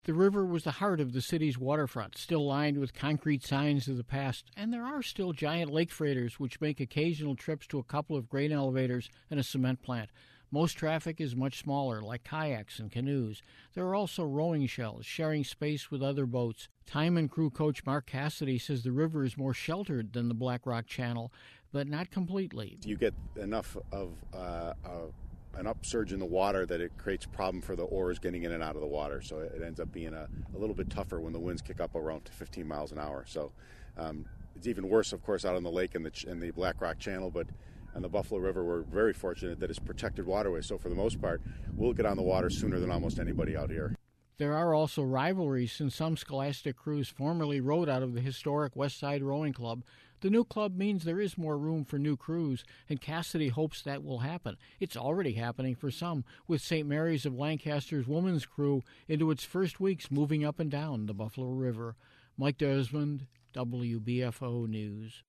The river was the heart of the city's waterfront, still lined with concrete signs of the past, and there are still giant lake freighters which make occasional trips to a couple of grain elevators and a cement plant. Most traffic is much smaller, like kayaks and canoes. There are also rowing shells, sharing space with other boats. Time and crew coach Mark Cassidy says the river is more sheltered than the Black Rock Channel, but not completely. You get enough of an upsurge in the water that it creates a problem for the oars getting in and out of the water. So it ends up being a little bit tougher when the winds kick up around to 15 miles an hour. So it's even worse, of course, out on the lake and the Black Rock Channel. But on the Buffalo River, we're very fortunate that it's protected waterway. So for the most part, we'll get on the water sooner than almost anybody out here. There are also rivalries since some Scholastic crews formerly rowed out of the historic West Side Rowing Club. The new club means there is more room for new crews, and Cassidy hopes that will happen. It's already happening for some, with St. Mary's of Lancaster's women's crew into its first weeks moving up and down the Buffalo River. Mike Desmond, WBFO News.